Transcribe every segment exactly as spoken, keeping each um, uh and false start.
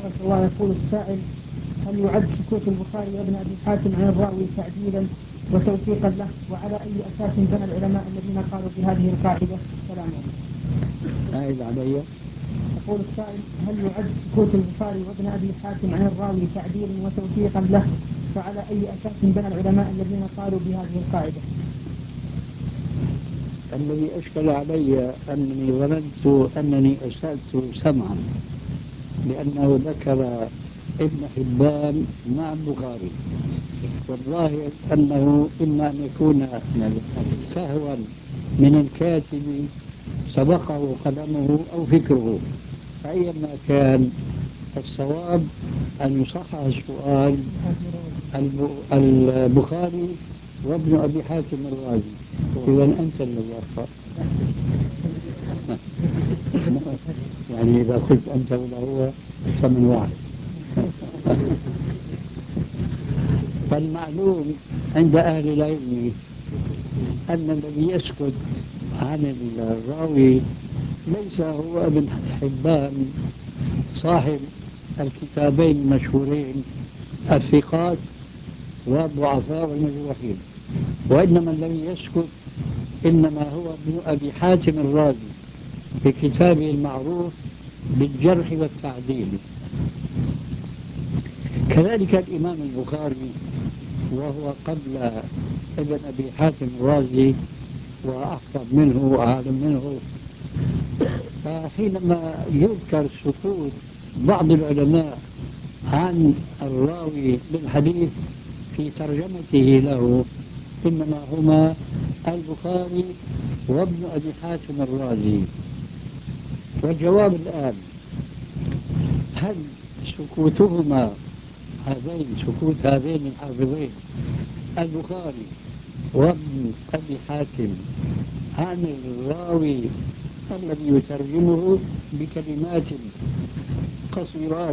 وفقك الله. يقول السائل: هل يعد سكوت البخاري وابن أبي حاتم عن الراوي تعديلا وتوثيقا له؟ وعلى أي أساس بنى العلماء الذين قالوا بهذه القاعدة؟ السلام عليكم. أعد علي. يقول السائل: هل يعد سكوت البخاري وابن أبي حاتم عن الراوي تعديلا وتوثيقا له؟ وعلى أي أساس بنى العلماء الذين قالوا بهذه القاعدة؟ الذي أشكل علي أنني ظننت أنني أسألت سمعا، لأنه ذكر ابن حبان مع البخاري، والظاهر أنه إما أن يكون سهوا من الكاتب سبقه قلمه أو فكره، فأيما كان الصواب أن يصحح السؤال البخاري وابن أبي حاتم الرازي. إذا أنت الذي أخطأ. يعني إذا قلت أنت ولا هو فمن واحد. فالمعلوم عند أهل العلم أن الذي يسكت عن الراوي ليس هو ابن حبان صاحب الكتابين المشهورين الثقات والضعفاء والمجروحين، وإنما الذي يسكت إنما هو ابن أبي حاتم الرازي في كتابه المعروف بالجرح والتعديل. كذلك الإمام البخاري وهو قبل ابن أبي حاتم الرازي وأحفظ منه وأعلم منه، فحينما يذكر سكوت بعض العلماء عن الراوي بالحديث في ترجمته له إنما هما البخاري وابن أبي حاتم الرازي. والجواب الآن: هل سكوتهما هذين سكوت هذين الحافظين البخاري وابن أبي حاتم عن الراوي الذي يترجمه بكلمات قصيرات،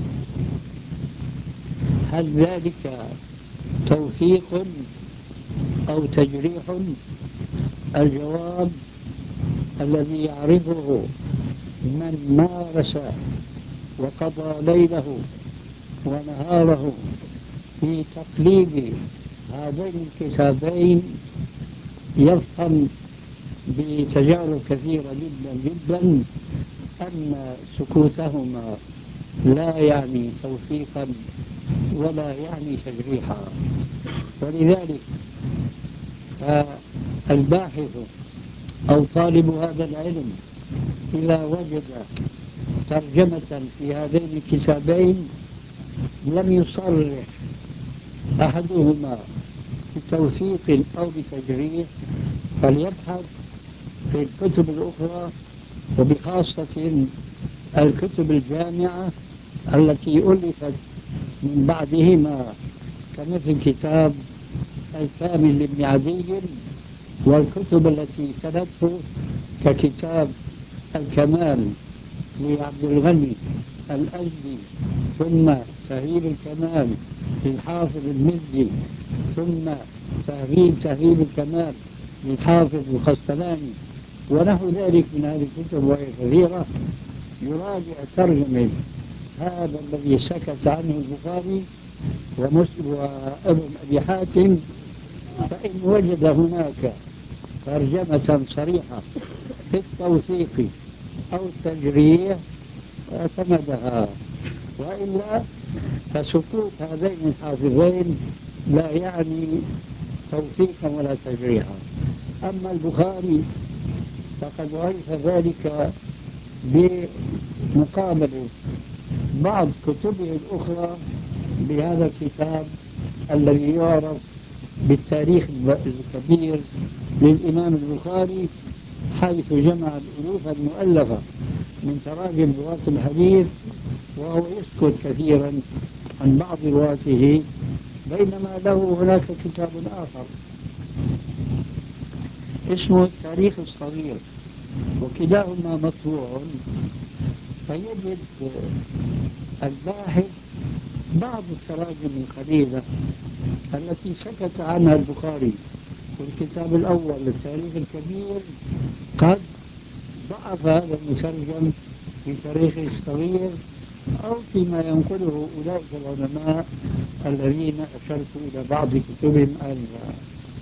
هل ذلك توثيق أو تجريح؟ الجواب الذي يعرفه من مارس وقضى ليله ونهاره في تقليد هذين الكتابين يفهم بتجارب كثيرة جدا جدا أن سكوتهما لا يعني توثيقا ولا يعني تجريحا. ولذلك فالباحث أو طالب هذا العلم إذا وجد ترجمة في هذين الكتابين لم يصرح أحدهما بتوثيق أو بتجريح، فليبحث في الكتب الأخرى، وبخاصة الكتب الجامعة التي ألفت من بعدهما، كمثل كتاب الكامل لابن عدي، والكتب التي تلته ككتاب الكمال لعبد الغني الأزدي، ثم تهذيب الكمال للحافظ المزي، ثم تهذيب تهذيب الكمال للحافظ القسطلاني، ونحو ذلك من هذه الكتب وهي كثيرة. يراجع ترجمة هذا الذي سكت عنه البخاري ومسلم وابن أبي حاتم، فإن وجد هناك ترجمة صريحة في التوثيق أو التجريح اعتمدها، وإلا فسكوت هذين الحافظين لا يعني توثيقا ولا تجريحا. أما البخاري فقد عرف ذلك بمقابلة بعض كتبه الأخرى بهذا الكتاب الذي يعرف بالتاريخ الكبير للإمام البخاري، حيث جمع الألوف المؤلفة من تراجم رواة الحديث، وهو يسكت كثيرا عن بعض رواته، بينما له هناك كتاب آخر اسمه التاريخ الصغير، وكلاهما مطبوع، فيجد الباحث بعض التراجم القليلة التي سكت عنها البخاري في الكتاب الأول للتاريخ الكبير قد ضعف هذا المترجم في تاريخه الصغير أو فيما ينقله أولئك العلماء الذين أشرت إلى بعض كتبهم آنفا.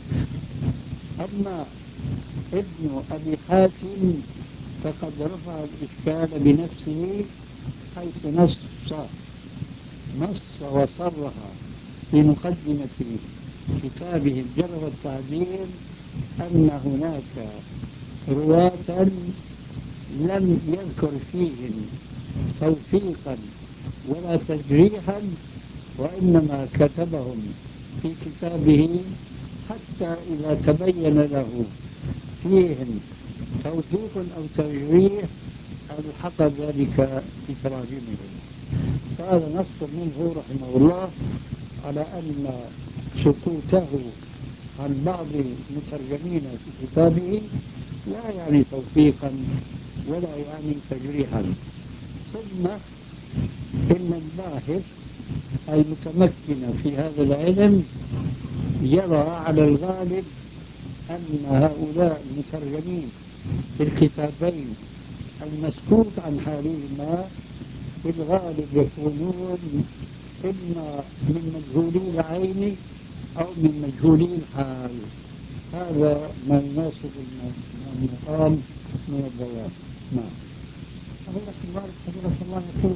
أما ابن أبي حاتم فقد رفع الإشكال بنفسه، حيث نص نص وصرح في مقدمة كتابه الجرح والتعديل أن هناك رواة لم يذكر فيهم توثيقا ولا تجريحا، وإنما كتبهم في كتابه حتى إذا تبين له فيهم توثيق أو تجريح ألحق ذلك بتراجمهم. فهذا نص منه رحمه الله على أن سكوته عن بعض المترجمين في كتابه لا يعني توثيقا ولا يعني تجريحا. ثم إن الباحث المتمكن في هذا العلم يرى على الغالب أن هؤلاء المترجمين في الكتابين المسكوت عن حالهما في الغالب يكونون إما من مجهولي العين أو من مجهولي الحال. هذا ما يناسب المقام من البيان. نعم. فضيلة الوالد فضيلة الله يقول